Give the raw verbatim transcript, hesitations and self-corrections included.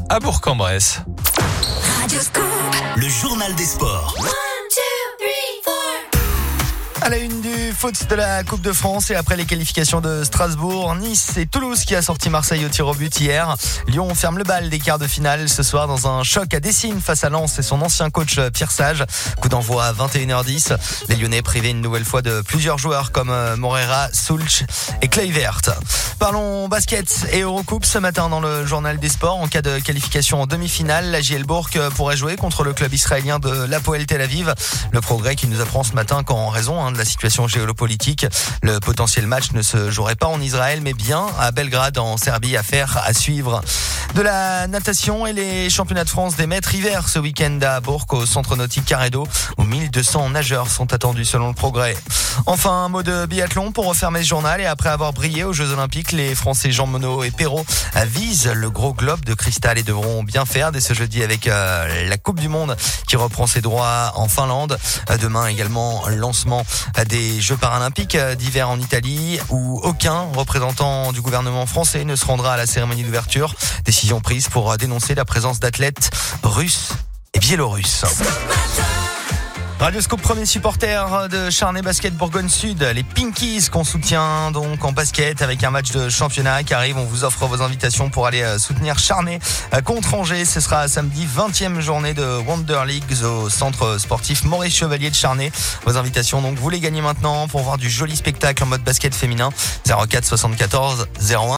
à Bourg-en-Bresse. Le journal des sports. À la une du foot de la Coupe de France et après les qualifications de Strasbourg, Nice et Toulouse qui a sorti Marseille au tir au but hier. Lyon ferme le bal des quarts de finale ce soir dans un choc à Dessines face à Lens et son ancien coach Pierre Sage. Coup d'envoi à vingt et une heures dix. Les Lyonnais privés une nouvelle fois de plusieurs joueurs comme Morera, Sulch et Kluivert. Parlons basket et Eurocoupe ce matin dans le journal des sports. En cas de qualification en demi-finale, la J L Bourg pourrait jouer contre le club israélien de l'Hapoel Tel Aviv. Le Progrès qui nous apprend ce matin qu'en raison hein, de la situation géopolitique, le potentiel match ne se jouerait pas en Israël mais bien à Belgrade en Serbie. Affaire à suivre. De la natation et les championnats de France des maîtres hiver ce week-end à Bourg au centre nautique Carré-d'Eau où mille deux cents nageurs sont attendus selon le Progrès. Enfin un mot de biathlon pour refermer ce journal et après avoir brillé aux Jeux Olympiques, les Français Jean Monod et Perrault visent le gros globe de cristal et devront bien faire dès ce jeudi avec euh, la Coupe du Monde qui reprend ses droits en Finlande. Demain également lancement des Jeux paralympiques d'hiver en Italie où aucun représentant du gouvernement français ne se rendra à la cérémonie d'ouverture. Décision prise pour dénoncer la présence d'athlètes russes et biélorusses. Radioscope, premier supporter de Charnay Basket Bourgogne Sud, les Pinkies qu'on soutient donc en basket avec un match de championnat qui arrive. On vous offre vos invitations pour aller soutenir Charnay contre Angers. Ce sera samedi, vingtième journée de Wonder League au centre sportif Maurice Chevalier de Charnay. Vos invitations donc vous les gagnez maintenant pour voir du joli spectacle en mode basket féminin. zéro quatre soixante-quatorze zéro un